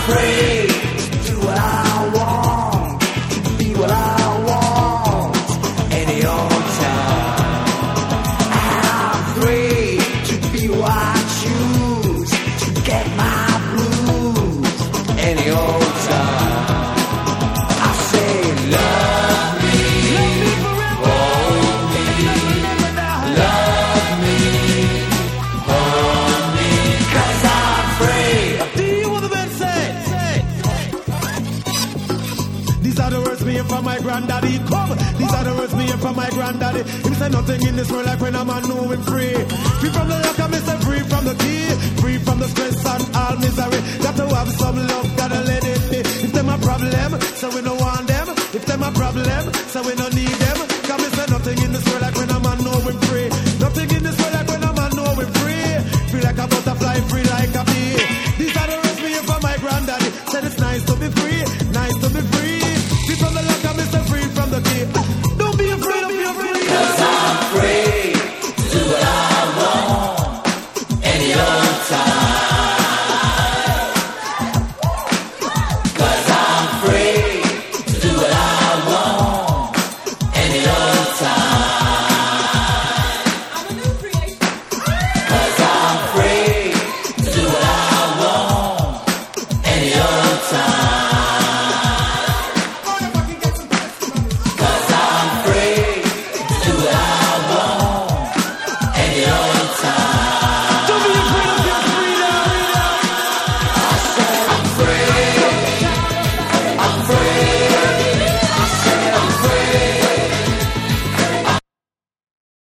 free to do what I want, to be what I want, any old time. I'm free to be who I choose, to get my blues, any old time. I say love me, hold me, love me, hold me, 'cause I'm free. Do you want the man say? These are the words me hear from my granddaddy. Come, these are the words me hear from my granddaddy. Him say nothing in this world like when a man know him free. Free from the lock and me say free from the key. Free from the stress and all misery. Got to have some love, gotta let it be. If them a problem, so we don't want them. If them a problem, so we don't need them. Cause me say nothing in this world like when a man know him free. Nothing in this world like when a man know him free. Free like a butterfly, free like a bee. These are the words me hear from my granddaddy. Said it's nice to be free, nice to be free. Free from the lock and me say free from the key. Don't be afraid of your free. 'Cause I'm free to do what I want, any old time. 'Cause I'm free to do what I want, any old time. 'Cause I'm free to do what I want, any old time. 'Cause I'm free to do what I want, any old time.